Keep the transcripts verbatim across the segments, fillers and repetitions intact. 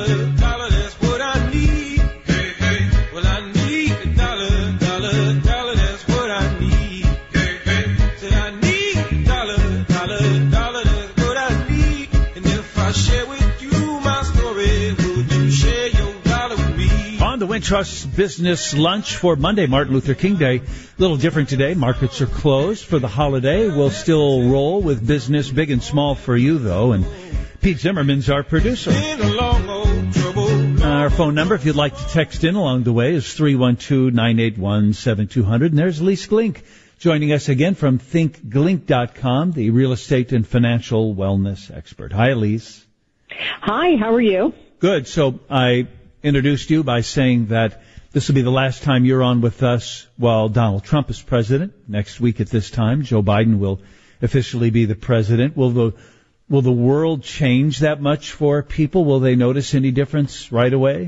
dollar, dollar, that's what I need. Hey, hey, well, I need a dollar, dollar, dollar, that's what I need. Hey, hey, say I need a dollar, dollar, dollar, that's what I need. And if I share with you my story, would you share your dollar with me? On the Wintrust Business Lunch for Monday, Martin Luther King Day. A little different today. Markets are closed for the holiday. We'll still roll with business big and small for you, though. And Pete Zimmerman's our producer. Our phone number, if you'd like to text in along the way, is three one two, nine eight one, seven two zero zero. And there's Lise Glink joining us again from think glink dot com, the real estate and financial wellness expert. Hi, Lise. Hi, how are you? Good. So I introduced you by saying that this will be the last time you're on with us while Donald Trump is president. Next week at this time, Joe Biden will officially be the president. Will the will the world change that much for people? Will they notice any difference right away?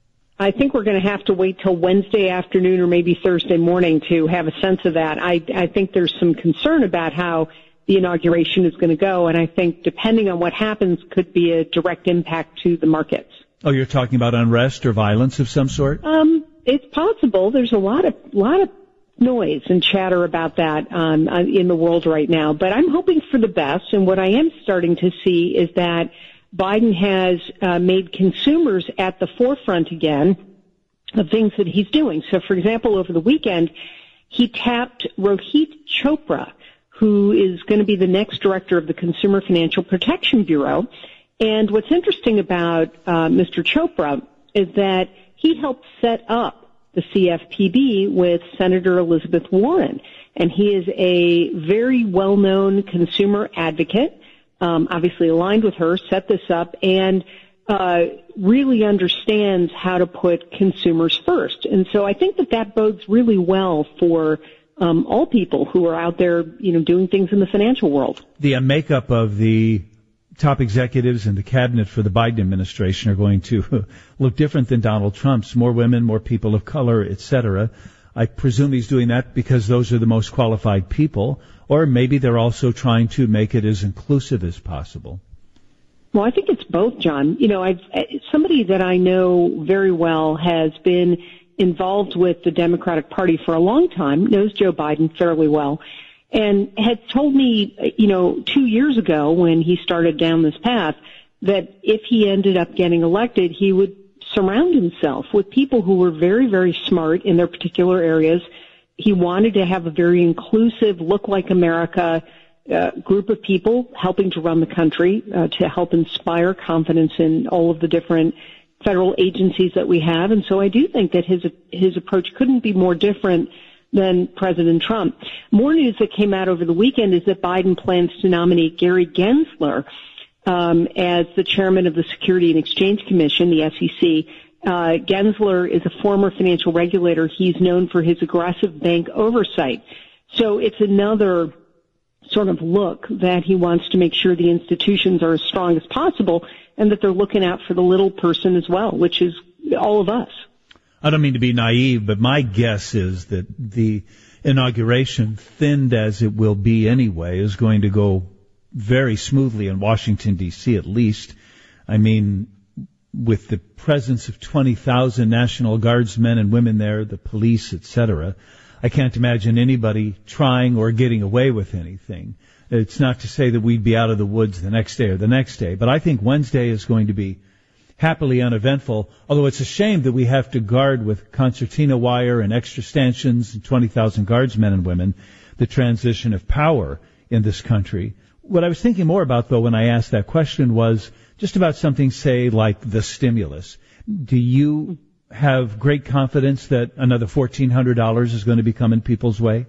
I think we're going to have to wait till Wednesday afternoon or maybe Thursday morning to have a sense of that. I, I think there's some concern about how the inauguration is going to go, and I think depending on what happens could be a direct impact to the markets. Oh, you're talking about unrest or violence of some sort? Um, it's possible. There's a lot of lot of noise and chatter about that um, in the world right now. But I'm hoping for the best. And what I am starting to see is that Biden has uh, made consumers at the forefront again of things that he's doing. So, for example, over the weekend, he tapped Rohit Chopra, who is going to be the next director of the Consumer Financial Protection Bureau. And what's interesting about uh, Mister Chopra is that he helped set up the C F P B with Senator Elizabeth Warren. And he is a very well-known consumer advocate, um, obviously aligned with her, set this up, and uh, really understands how to put consumers first. And so I think that that bodes really well for um, all people who are out there, you know, doing things in the financial world. The uh, makeup of the top executives in the cabinet for the Biden administration are going to look different than Donald Trump's. More women, more people of color, et cetera. I presume he's doing that because those are the most qualified people, or maybe they're also trying to make it as inclusive as possible. Well, I think it's both, John. You know, I've, somebody that I know very well has been involved with the Democratic Party for a long time, knows Joe Biden fairly well, and had told me, you know, two years ago when he started down this path, that if he ended up getting elected, he would surround himself with people who were very, very smart in their particular areas. He wanted to have a very inclusive, look like America uh, group of people helping to run the country, uh, to help inspire confidence in all of the different federal agencies that we have. And so I do think that his his approach couldn't be more different than President Trump. More news that came out over the weekend is that Biden plans to nominate Gary Gensler um, as the chairman of the Security and Exchange Commission, the S E C. Uh, Gensler is a former financial regulator. He's known for his aggressive bank oversight. So it's another sort of look that he wants to make sure the institutions are as strong as possible and that they're looking out for the little person as well, which is all of us. I don't mean to be naive, but my guess is that the inauguration, thinned as it will be anyway, is going to go very smoothly in Washington, D C at least. I mean, with the presence of twenty thousand National Guardsmen and women there, the police, et cetera, I can't imagine anybody trying or getting away with anything. It's not to say that we'd be out of the woods the next day or the next day, but I think Wednesday is going to be happily uneventful, although it's a shame that we have to guard with concertina wire and extra stanchions and twenty thousand guardsmen and women the transition of power in this country. What I was thinking more about, though, when I asked that question was just about something, say, like the stimulus. Do you have great confidence that another fourteen hundred dollars is going to be coming people's way?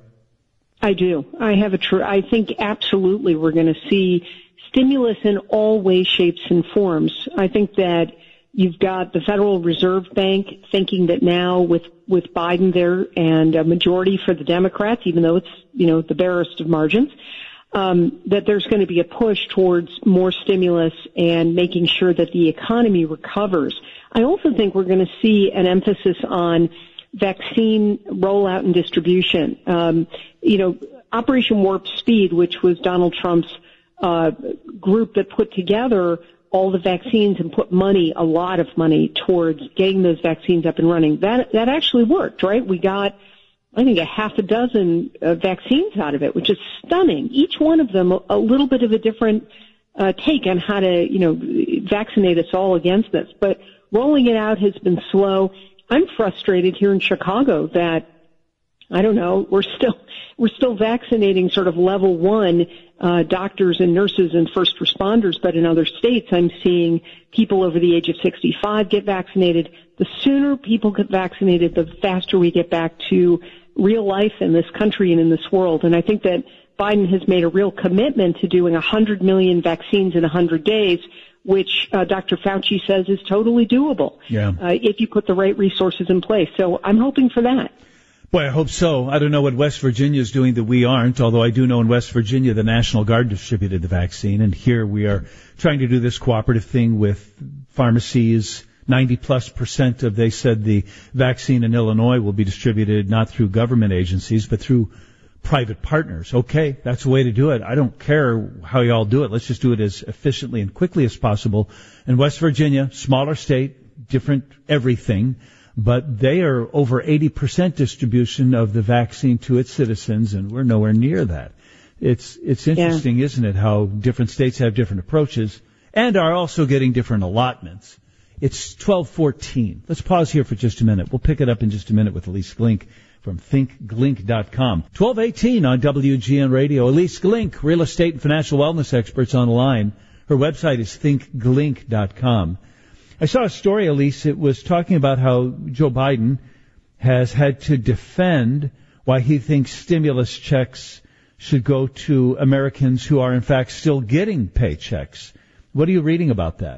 I do. I have a true, I think absolutely we're going to see stimulus in all ways, shapes, and forms. I think that you've got the Federal Reserve Bank thinking that now with, with Biden there and a majority for the Democrats, even though it's, you know, the barest of margins, um, that there's going to be a push towards more stimulus and making sure that the economy recovers. I also think we're going to see an emphasis on vaccine rollout and distribution. Um, you know, Operation Warp Speed, which was Donald Trump's uh, group that put together all the vaccines and put money, a lot of money, towards getting those vaccines up and running. That that actually worked, right? We got, I think, a half a dozen uh, vaccines out of it, which is stunning. Each one of them a, a little bit of a different uh, take on how to, you know, vaccinate us all against this. But rolling it out has been slow. I'm frustrated here in Chicago that, I don't know, we're still we're still vaccinating sort of level one uh, doctors and nurses and first responders, but in other states I'm seeing people over the age of sixty-five get vaccinated. The sooner people get vaccinated, the faster we get back to real life in this country and in this world. And I think that Biden has made a real commitment to doing one hundred million vaccines in one hundred days, which uh, Doctor Fauci says is totally doable yeah. uh, if you put the right resources in place. So I'm hoping for that. Boy, I hope so. I don't know what West Virginia is doing that we aren't, although I do know in West Virginia the National Guard distributed the vaccine, and here we are trying to do this cooperative thing with pharmacies. ninety plus percent of, they said, the vaccine in Illinois will be distributed not through government agencies, but through private partners. Okay, that's the way to do it. I don't care how you all do it. Let's just do it as efficiently and quickly as possible. And West Virginia, smaller state, different everything, but they are over eighty percent distribution of the vaccine to its citizens, and we're nowhere near that. It's it's interesting, yeah. isn't it, how different states have different approaches and are also getting different allotments. It's twelve fourteen. Let's pause here for just a minute. We'll pick it up in just a minute with Elise Glink from think glink dot com. twelve eighteen on W G N Radio. Elise Glink, real estate and financial wellness experts on the line. Her website is think glink dot com. I saw a story, Elise. It was talking about how Joe Biden has had to defend why he thinks stimulus checks should go to Americans who are, in fact, still getting paychecks. What are you reading about that?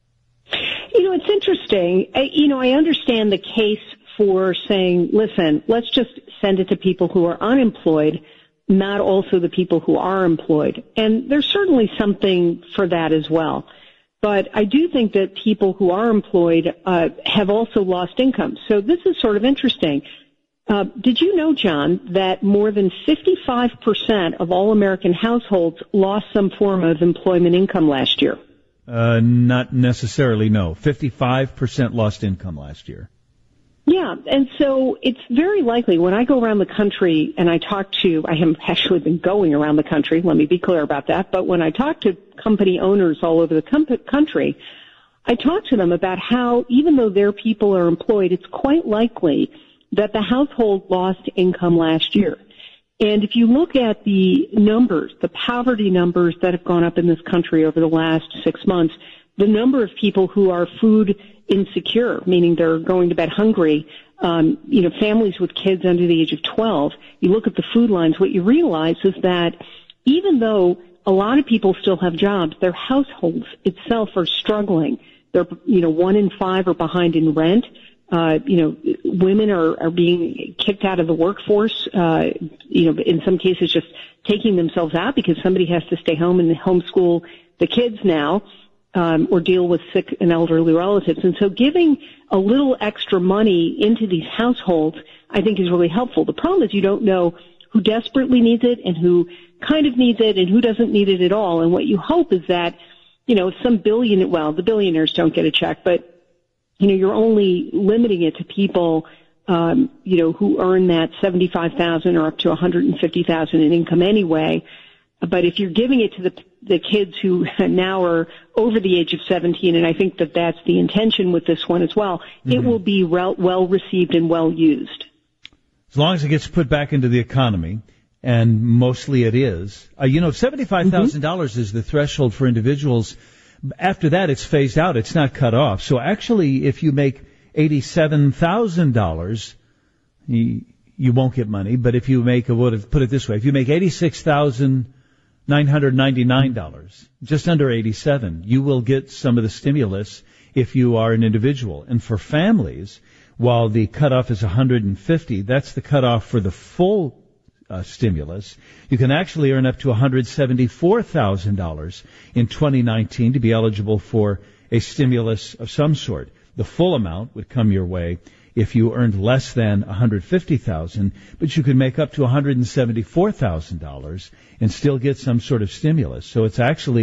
You know, it's interesting. I, you know, I understand the case for saying, listen, let's just send it to people who are unemployed, not also the people who are employed. And there's certainly something for that as well. But I do think that people who are employed uh, have also lost income. So this is sort of interesting. Uh, did you know, John, that more than fifty-five percent of all American households lost some form of employment income last year? Uh, not necessarily, no. fifty-five percent lost income last year. Yeah, and so it's very likely when I go around the country and I talk to, I haven't actually been going around the country, let me be clear about that, but when I talk to company owners all over the com- country, I talk to them about how even though their people are employed, it's quite likely that the household lost income last year. And if you look at the numbers, the poverty numbers that have gone up in this country over the last six months, the number of people who are food insecure, meaning they're going to bed hungry, um, you know, families with kids under the age of twelve, you look at the food lines, what you realize is that even though a lot of people still have jobs, their households itself are struggling. They're, you know, one in five are behind in rent. Uh, you know, women are, are being kicked out of the workforce, uh, you know, in some cases just taking themselves out because somebody has to stay home and homeschool the kids now. Um, or deal with sick and elderly relatives. And so giving a little extra money into these households, I think, is really helpful. The problem is you don't know who desperately needs it and who kind of needs it and who doesn't need it at all. And what you hope is that, you know, some billion, well, the billionaires don't get a check, but, you know, you're only limiting it to people, um, you know, who earn that seventy-five thousand dollars or up to one hundred fifty thousand dollars in income anyway. But if you're giving it to the the kids who now are over the age of seventeen, and I think that that's the intention with this one as well, mm-hmm. it will be well, well received and well used. As long as it gets put back into the economy, and mostly it is. Uh, you know, seventy-five thousand dollars mm-hmm. is the threshold for individuals. After that, it's phased out. It's not cut off. So actually, if you make eighty-seven thousand dollars, you, you won't get money. But if you make, put it this way, if you make eighty-six thousand nine hundred ninety-nine dollars, just under eighty-seven, you will get some of the stimulus if you are an individual. And for families, while the cutoff is one hundred fifty, that's the cutoff for the full uh, stimulus. You can actually earn up to one hundred seventy-four thousand dollars in twenty nineteen to be eligible for a stimulus of some sort. The full amount would come your way if you earned less than one hundred fifty thousand dollars, but you could make up to one hundred seventy-four thousand dollars and still get some sort of stimulus. So it's actually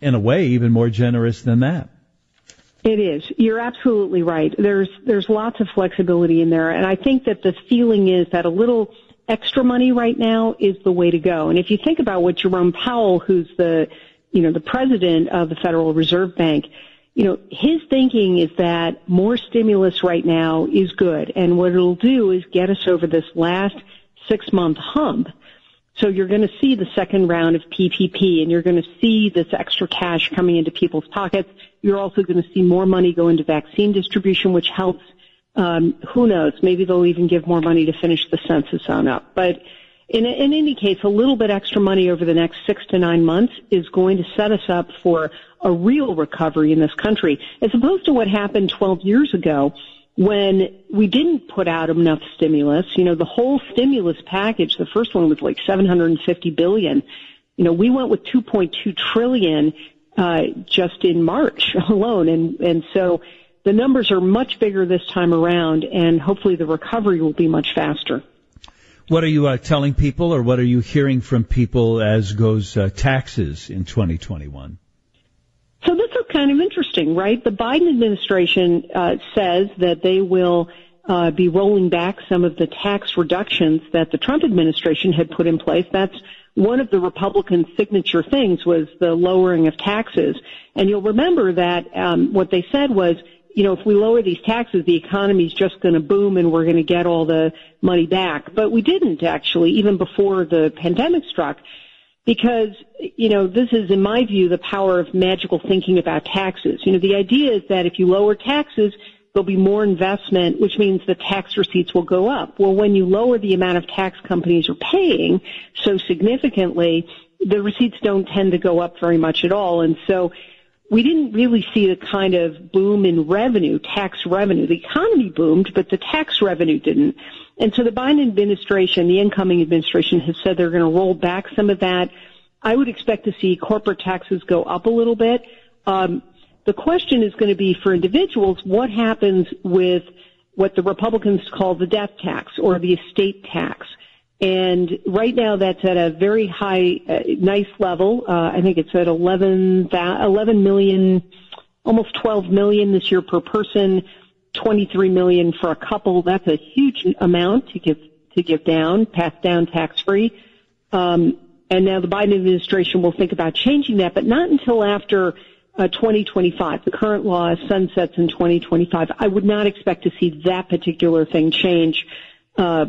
in a way, even more generous than that. It is. You're absolutely right. There's there's lots of flexibility in there, and I think that the feeling is that a little extra money right now is the way to go. And if you think about what Jerome Powell, who's the you know the president of the Federal Reserve Bank, you know his thinking is that more stimulus right now is good, and what it'll do is get us over this last six month hump. So you're going to see the second round of P P P, and you're going to see this extra cash coming into people's pockets. You're also going to see more money go into vaccine distribution, which helps. Um, who knows? Maybe they'll even give more money to finish the census on up. But in, in any case, a little bit extra money over the next six to nine months is going to set us up for a real recovery in this country, as opposed to what happened twelve years ago, when we didn't put out enough stimulus. You know, the whole stimulus package, the first one was like seven hundred fifty billion dollars. You know, we went with two point two trillion dollars uh, just in March alone. And, and so the numbers are much bigger this time around, and hopefully the recovery will be much faster. What are you uh, telling people, or what are you hearing from people as goes uh, taxes in twenty twenty-one? So this is kind of interesting, right? The Biden administration uh, says that they will uh, be rolling back some of the tax reductions that the Trump administration had put in place. That's one of the Republican signature things, was the lowering of taxes. And you'll remember that um, what they said was, you know, if we lower these taxes, the economy's just going to boom and we're going to get all the money back. But we didn't, actually, even before the pandemic struck. Because, you know, this is, in my view, the power of magical thinking about taxes. You know, the idea is that if you lower taxes, there'll be more investment, which means the tax receipts will go up. Well, when you lower the amount of tax companies are paying so significantly, the receipts don't tend to go up very much at all. And so we didn't really see the kind of boom in revenue, tax revenue. The economy boomed, but the tax revenue didn't. And so the Biden administration, the incoming administration, has said they're going to roll back some of that. I would expect to see corporate taxes go up a little bit. Um, the question is going to be for individuals, what happens with what the Republicans call the death tax or the estate tax? And right now that's at a very high, uh, nice level. Uh, I think it's at eleven, eleven million, almost twelve million this year per person. twenty-three million for a couple. That's a huge amount to give to give down, pass down tax free. Um, and now the Biden administration will think about changing that, but not until after uh, twenty twenty-five. The current law sunsets in twenty twenty-five. I would not expect to see that particular thing change uh,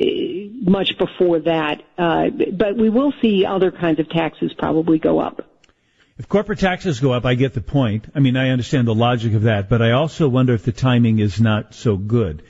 much before that. Uh, but we will see other kinds of taxes probably go up. If corporate taxes go up, I get the point. I mean, I understand the logic of that, but I also wonder if the timing is not so good.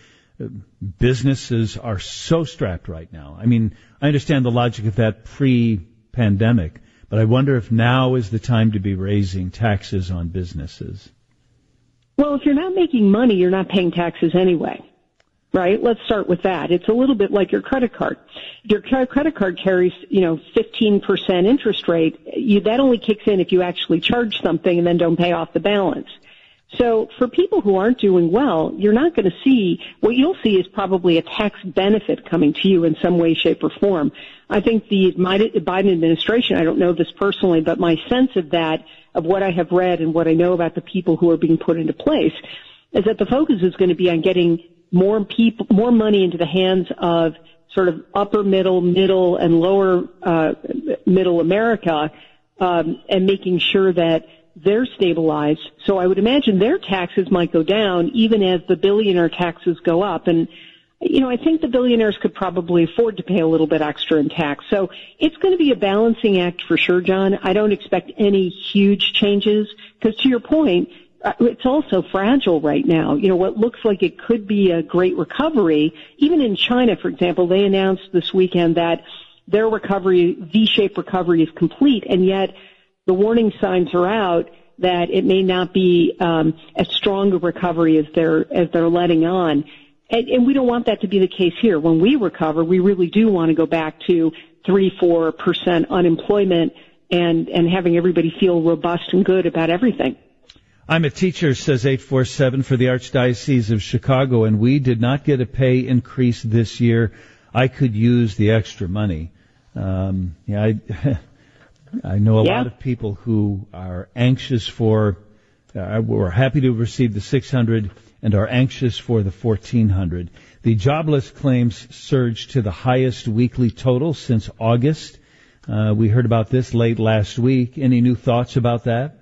Businesses are so strapped right now. I mean, I understand the logic of that pre-pandemic, but I wonder if now is the time to be raising taxes on businesses. Well, if you're not making money, you're not paying taxes anyway. Right? Let's start with that. It's a little bit like your credit card. If your credit card carries, you know, fifteen percent interest rate, you, that only kicks in if you actually charge something and then don't pay off the balance. So for people who aren't doing well, you're not going to see, what you'll see is probably a tax benefit coming to you in some way, shape, or form. I think the Biden administration, I don't know this personally, but my sense of that, of what I have read and what I know about the people who are being put into place, is that the focus is going to be on getting more people, more money into the hands of sort of upper middle, middle, and lower uh, middle America, um, and making sure that they're stabilized. So I would imagine their taxes might go down even as the billionaire taxes go up. And, you know, I think the billionaires could probably afford to pay a little bit extra in tax. So it's going to be a balancing act for sure, John. I don't expect any huge changes because, to your point, it's also fragile right now. You know, what looks like it could be a great recovery, even in China, for example, they announced this weekend that their recovery, V-shaped recovery, is complete, and yet the warning signs are out that it may not be um, as strong a recovery as they're as they're letting on. And, and we don't want that to be the case here. When we recover, we really do want to go back to three, four percent unemployment and and having everybody feel robust and good about everything. I'm a teacher, says eight four seven, for the Archdiocese of Chicago, and we did not get a pay increase this year. I could use the extra money. Um, yeah, I, I know a Yeah. lot of people who are anxious for, uh, were happy to receive the six hundred and are anxious for the fourteen hundred. The jobless claims surged to the highest weekly total since August. Uh, we heard about this late last week. Any new thoughts about that?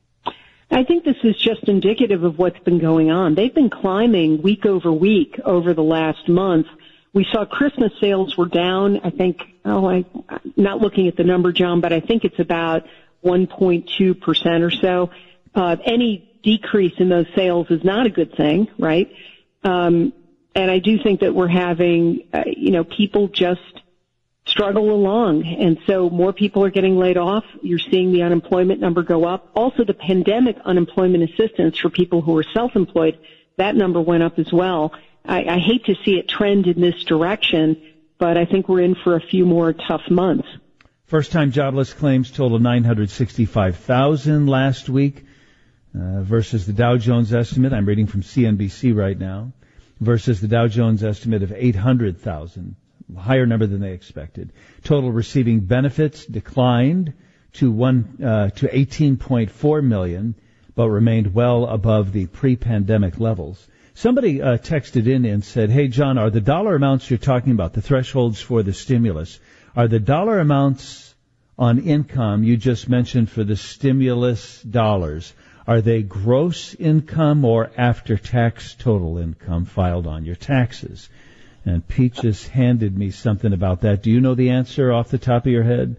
I think this is just indicative of what's been going on. They've been climbing week over week over the last month. We saw Christmas sales were down, I think, oh, I, I'm not looking at the number, John, but I think it's about one point two percent or so. Uh, any decrease in those sales is not a good thing, right? Um, and I do think that we're having, uh, you know, people just struggle along. And so more people are getting laid off. You're seeing the unemployment number go up. Also, the pandemic unemployment assistance for people who are self-employed, that number went up as well. I, I hate to see it trend in this direction, but I think we're in for a few more tough months. First-time jobless claims totaled nine hundred sixty-five thousand last week uh, versus the Dow Jones estimate. I'm reading from C N B C right now. Versus the Dow Jones estimate of eight hundred thousand. Higher number than they expected. Total receiving benefits declined to one uh, to eighteen point four million, but remained well above the pre-pandemic levels. Somebody uh, texted in and said, "Hey, John, are the dollar amounts you're talking about, the thresholds for the stimulus, are the dollar amounts on income you just mentioned for the stimulus dollars, are they gross income or after-tax total income filed on your taxes?" And Pete just handed me something about that. Do you know the answer off the top of your head?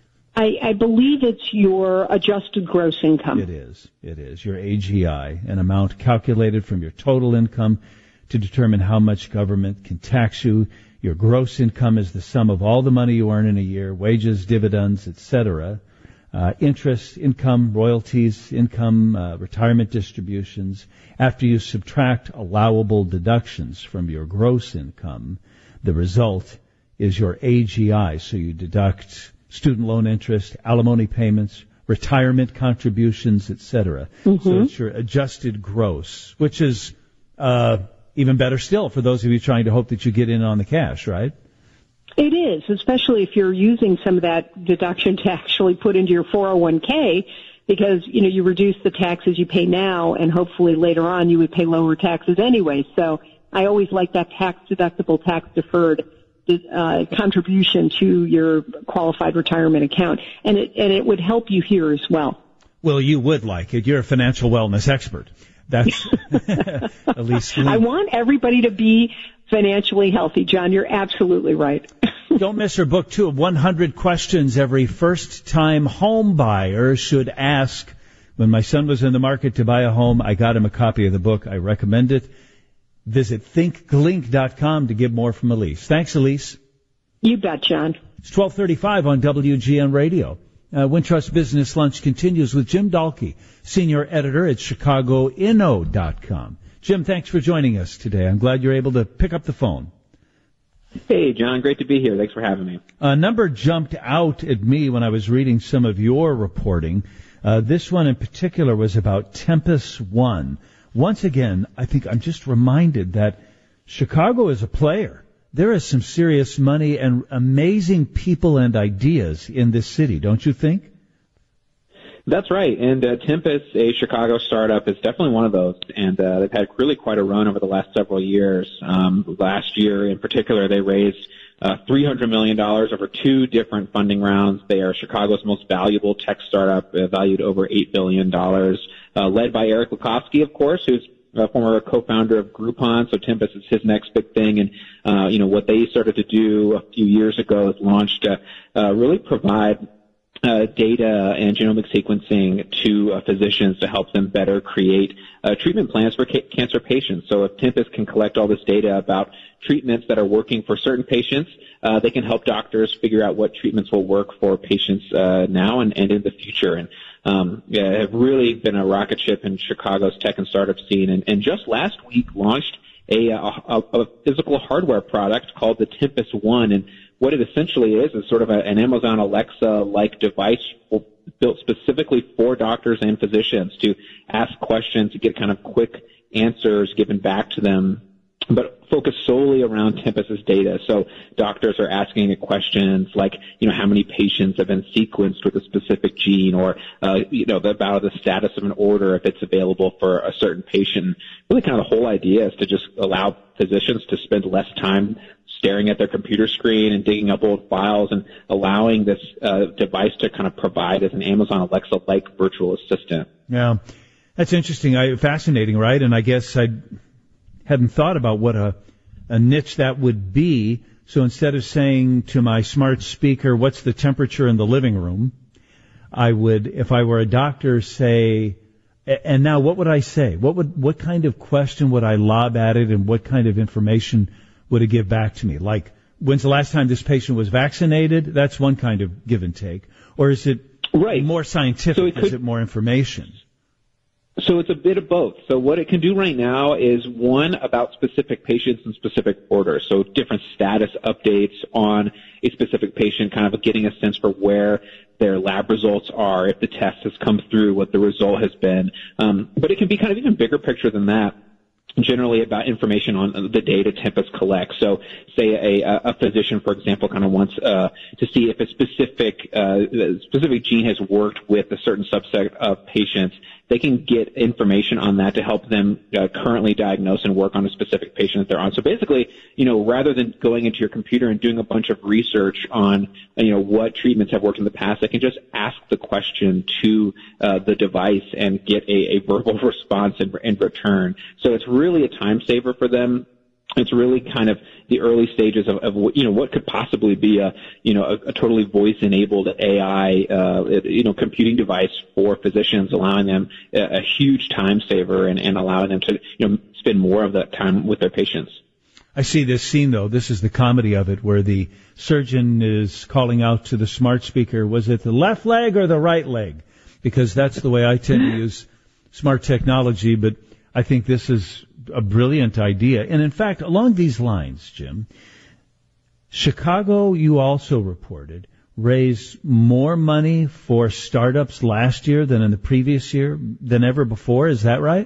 I, I believe it's your adjusted gross income. It is. It is. Your A G I, an amount calculated from your total income to determine how much government can tax you. Your gross income is the sum of all the money you earn in a year, wages, dividends, et cetera, uh, interest, income, royalties, income, uh, retirement distributions. After you subtract allowable deductions from your gross income, the result is your A G I. So you deduct student loan interest, alimony payments, retirement contributions, et cetera. Mm-hmm. So it's your adjusted gross, which is uh even better still for those of you trying to hope that you get in on the cash, right? It is, especially if you're using some of that deduction to actually put into your four oh one k, because, you know, you reduce the taxes you pay now, and hopefully later on you would pay lower taxes anyway. So I always like that tax-deductible, tax-deferred uh, contribution to your qualified retirement account, and it and it would help you here as well. Well, you would like it. You're a financial wellness expert. That's at least. I want everybody to be financially healthy, John. You're absolutely right. Don't miss her book, too, of one hundred questions every first-time home buyer should ask. When my son was in the market to buy a home, I got him a copy of the book. I recommend it. Visit think glink dot com to get more from Elise. Thanks, Elise. You bet, John. It's twelve thirty-five on W G N Radio. Uh, Wintrust Business Lunch continues with Jim Dahlke, senior editor at Chicago Inno dot com. Jim, thanks for joining us today. I'm glad you're able to pick up the phone. Hey, John. Great to be here. Thanks for having me. A number jumped out at me when I was reading some of your reporting. Uh, this one in particular was about Tempus One. Once again, I think I'm just reminded that Chicago is a player. There is some serious money and amazing people and ideas in this city, don't you think? That's right. And uh, Tempus, a Chicago startup, is definitely one of those. And uh, they've had really quite a run over the last several years. Um, last year, in particular, they raised uh, three hundred million dollars over two different funding rounds. They are Chicago's most valuable tech startup, uh, valued over eight billion dollars, uh, led by Eric Lukowski, of course, who's a former co-founder of Groupon. So Tempus is his next big thing. And, uh, you know, what they started to do a few years ago is launched, uh, uh, really provide Uh, data and genomic sequencing to uh, physicians to help them better create uh, treatment plans for ca- cancer patients. So if Tempus can collect all this data about treatments that are working for certain patients, uh, they can help doctors figure out what treatments will work for patients uh, now and, and in the future. And um, yeah, have really been a rocket ship in Chicago's tech and startup scene. And, and just last week launched a, a, a physical hardware product called the Tempus One. And what it essentially is is sort of a, an Amazon Alexa-like device built specifically for doctors and physicians to ask questions, to get kind of quick answers given back to them but focus solely around Tempus's data. So doctors are asking it questions like, you know, how many patients have been sequenced with a specific gene, or, uh, you know, about the status of an order if it's available for a certain patient. Really kind of the whole idea is to just allow physicians to spend less time staring at their computer screen and digging up old files, and allowing this uh, device to kind of provide as an Amazon Alexa-like virtual assistant. Yeah, that's interesting. I, fascinating, right? And I guess I hadn't thought about what a, a niche that would be. So instead of saying to my smart speaker, what's the temperature in the living room, I would, if I were a doctor, say, and now what would I say? What would, what kind of question would I lob at it, and what kind of information would it give back to me? Like, when's the last time this patient was vaccinated? That's one kind of give and take. Or is it right. more scientific? So it could, is it more information? So it's a bit of both. So what it can do right now is, one, about specific patients and specific orders. So different status updates on a specific patient, kind of getting a sense for where their lab results are, if the test has come through, what the result has been. Um, but it can be kind of even bigger picture than that. Generally about information on the data Tempus collects. So say a, a physician, for example, kind of wants uh, to see if a specific uh, specific gene has worked with a certain subset of patients. They can get information on that to help them uh, currently diagnose and work on a specific patient that they're on. So basically, you know, rather than going into your computer and doing a bunch of research on, you know, what treatments have worked in the past, they can just ask the question to uh, the device and get a, a verbal response in, in return. So it's really a time saver for them. It's really kind of the early stages of, of you know, what could possibly be a, you know, a, a totally voice-enabled A I, uh, you know, computing device for physicians, allowing them a, a huge time saver, and, and allowing them to, you know, spend more of that time with their patients. I see this scene, though. This is the comedy of it, where the surgeon is calling out to the smart speaker, was it the left leg or the right leg? Because that's the way I tend to use smart technology, but I think this is a brilliant idea. And in fact, along these lines, Jim, Chicago, you also reported, raised more money for startups last year than in the previous year, than ever before. Is that right?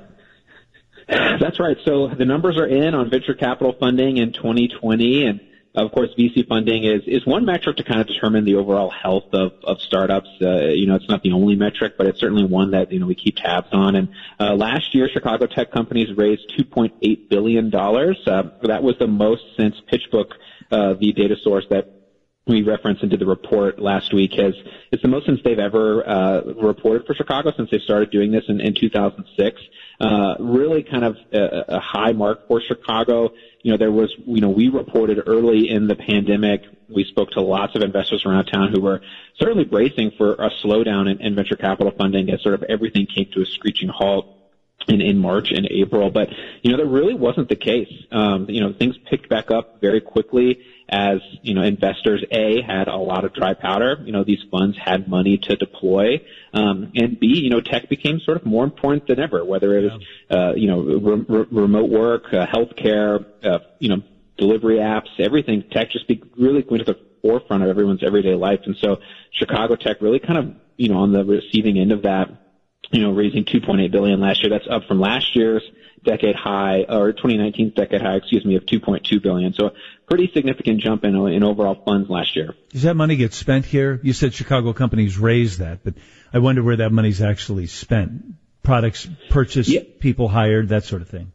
That's right. So the numbers are in on venture capital funding in twenty twenty, and of course, V C funding is, is one metric to kind of determine the overall health of, of startups. Uh, you know, it's not the only metric, but it's certainly one that, you know, we keep tabs on. And uh, last year, Chicago tech companies raised two point eight billion dollars. Uh, that was the most since PitchBook, uh, the data source that we referenced into the report last week, has it's the most since they've ever uh, reported for Chicago since they started doing this in, in two thousand six. Uh, really kind of a, a high mark for Chicago. You know, there was, you know, we reported early in the pandemic, we spoke to lots of investors around town who were certainly bracing for a slowdown in, in venture capital funding as sort of everything came to a screeching halt in, in March and April. But, you know, that really wasn't the case. Um, you know, things picked back up very quickly as, you know, investors, A, had a lot of dry powder. You know, these funds had money to deploy. Um, and B, you know, tech became sort of more important than ever, whether it was, uh, you know, re- re- remote work, uh, healthcare, uh, you know, delivery apps, everything. Tech just be really went to the forefront of everyone's everyday life. And so Chicago tech really kind of, you know, on the receiving end of that, you know, raising two point eight billion dollars last year. That's up from last year's decade high, or twenty nineteen's decade high, excuse me, of two point two billion dollars. So a pretty significant jump in, in overall funds last year. Does that money get spent here? You said Chicago companies raised that, but I wonder where that money's actually spent. Products purchased, yeah. People hired, that sort of thing.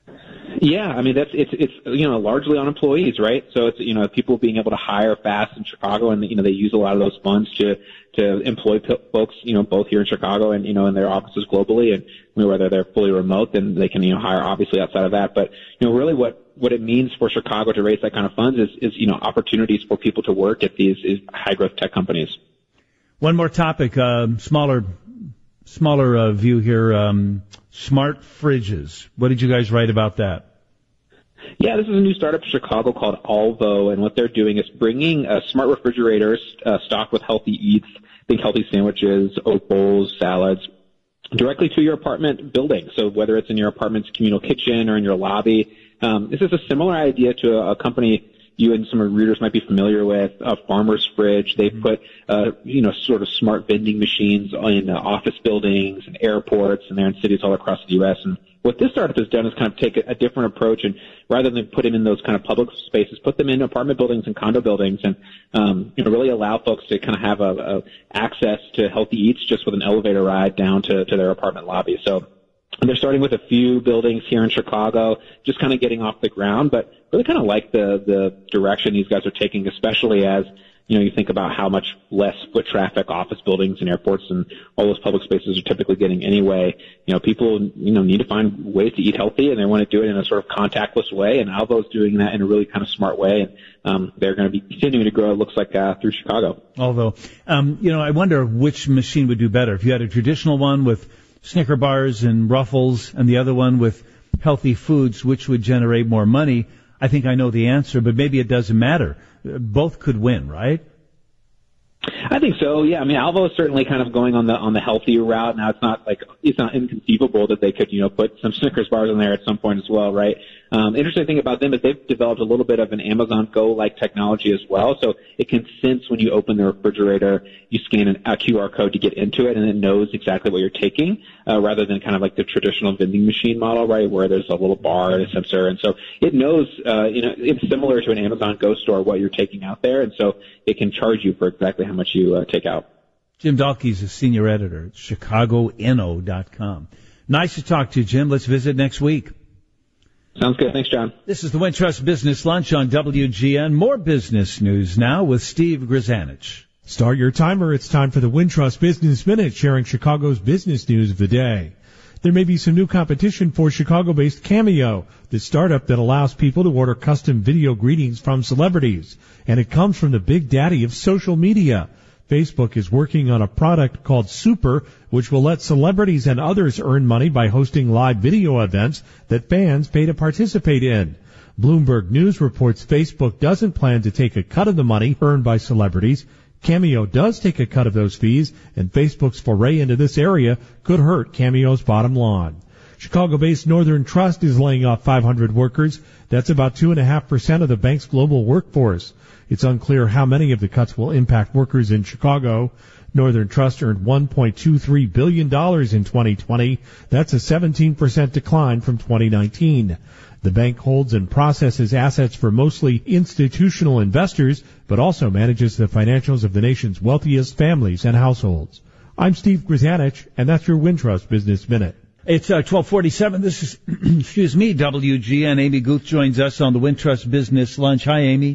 Yeah, I mean, that's, it's, it's, you know, largely on employees, right? So it's, you know, people being able to hire fast in Chicago, and, you know, they use a lot of those funds to, to employ p- folks, you know, both here in Chicago and, you know, in their offices globally. And you know, whether they're fully remote, then they can, you know, hire obviously outside of that. But, you know, really what, what it means for Chicago to raise that kind of funds is, is, you know, opportunities for people to work at these is high growth tech companies. One more topic, uh, smaller, smaller, uh, view here, um, smart fridges. What did you guys write about that? Yeah, this is a new startup in Chicago called Alvo, and what they're doing is bringing uh, smart refrigerators uh, stocked with healthy eats, think healthy sandwiches, oat bowls, salads, directly to your apartment building. So whether it's in your apartment's communal kitchen or in your lobby, um, this is a similar idea to a, a company you and some readers might be familiar with, uh, Farmer's Fridge. They put, uh, you know, sort of smart vending machines in uh, office buildings and airports, and they're in cities all across the U S. And what this startup has done is kind of take a, a different approach, and rather than put them in those kind of public spaces, put them in apartment buildings and condo buildings, and um, you know, really allow folks to kind of have a, a access to healthy eats just with an elevator ride down to, to their apartment lobby. So they're starting with a few buildings here in Chicago, just kind of getting off the ground, but really kind of like the the direction these guys are taking, especially as, you know, you think about how much less foot traffic office buildings and airports and all those public spaces are typically getting anyway. You know, people, you know, need to find ways to eat healthy, and they want to do it in a sort of contactless way, and Alvo's doing that in a really kind of smart way, and um, they're going to be continuing to grow, it looks like, uh, through Chicago. Although, um, you know, I wonder which machine would do better. If you had a traditional one with Snicker bars and Ruffles and the other one with healthy foods, which would generate more money? I think I know the answer, but maybe it doesn't matter. Both could win, right? I think so. Yeah. I mean, Alvo is certainly kind of going on the on the healthier route. Now, it's not like it's not inconceivable that they could, you know, put some Snickers bars in there at some point as well, right? Um, interesting thing about them is they've developed a little bit of an Amazon Go-like technology as well. So it can sense when you open the refrigerator, you scan an, a Q R code to get into it, and it knows exactly what you're taking, uh, rather than kind of like the traditional vending machine model, right, where there's a little bar and a sensor. And so it knows, uh, you know, it's similar to an Amazon Go store what you're taking out there, and so it can charge you for exactly how much you uh, take out. Jim Dahlke's a senior editor at Chicago N O dot com. Nice to talk to you, Jim. Let's visit next week. Sounds good. Thanks, John. This is the Wintrust Business Lunch on W G N. More business news now with Steve Grzanich. Start your timer. It's time for the Wintrust Business Minute, sharing Chicago's business news of the day. There may be some new competition for Chicago-based Cameo, the startup that allows people to order custom video greetings from celebrities. And it comes from the big daddy of social media. Facebook is working on a product called Super, which will let celebrities and others earn money by hosting live video events that fans pay to participate in. Bloomberg News reports Facebook doesn't plan to take a cut of the money earned by celebrities. Cameo does take a cut of those fees, and Facebook's foray into this area could hurt Cameo's bottom line. Chicago-based Northern Trust is laying off five hundred workers. That's about two point five percent of the bank's global workforce. It's unclear how many of the cuts will impact workers in Chicago. Northern Trust earned one point two three billion dollars in twenty twenty. That's a seventeen percent decline from twenty nineteen. The bank holds and processes assets for mostly institutional investors, but also manages the financials of the nation's wealthiest families and households. I'm Steve Grzanich, and that's your Wintrust Business Minute. It's uh, twelve forty-seven. This is, excuse me, W G N. Amy Guth joins us on the Wintrust Business Lunch. Hi, Amy.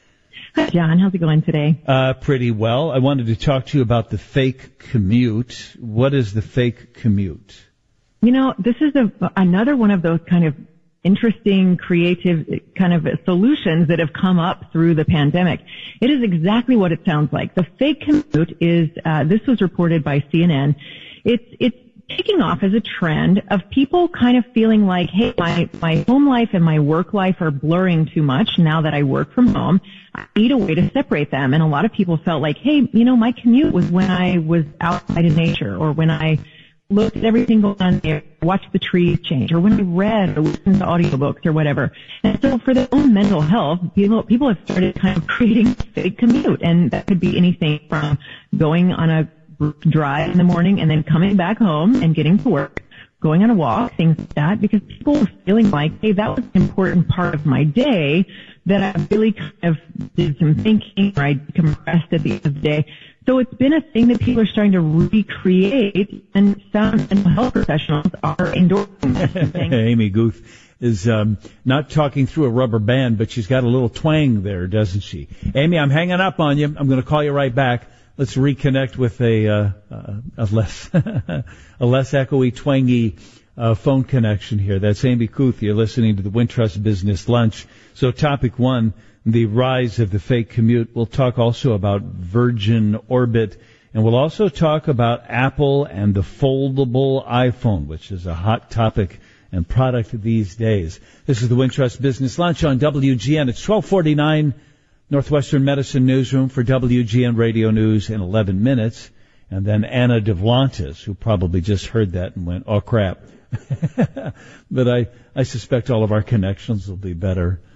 Hi, John. How's it going today? Uh, pretty well. I wanted to talk to you about the fake commute. What is the fake commute? You know, this is a, another one of those kind of interesting, creative kind of solutions that have come up through the pandemic. It is exactly what it sounds like. The fake commute is, uh, this was reported by C N N. It's, it's taking off as a trend of people kind of feeling like, hey, my, my home life and my work life are blurring too much now that I work from home. I need a way to separate them. And a lot of people felt like, hey, you know, my commute was when I was outside in nature, or when I looked at everything going on there, watched the trees change, or when I read or listened to audiobooks or whatever. And so for their own mental health, people, people have started kind of creating a fake commute. And that could be anything from going on a drive in the morning and then coming back home and getting to work, going on a walk, things like that, because people are feeling like, hey, that was an important part of my day that I really kind of did some thinking, or I compressed at the end of the day. So it's been a thing that people are starting to recreate, and some mental health professionals are endorsing this. Amy Guth is um, not talking through a rubber band, but she's got a little twang there, doesn't she? Amy, I'm hanging up on you. I'm going to call you right back. Let's reconnect with a, uh, a less a less echoey, twangy uh, phone connection here. That's Amy Guth. You're listening to the Wintrust Business Lunch. So topic one, the rise of the fake commute. We'll talk also about Virgin Orbit, and we'll also talk about Apple and the foldable iPhone, which is a hot topic and product these days. This is the Wintrust Business Lunch on W G N. It's twelve forty-nine. Northwestern Medicine Newsroom for W G N Radio News in eleven minutes. And then Anna Devlantis, who probably just heard that and went, oh, crap. But I, I suspect all of our connections will be better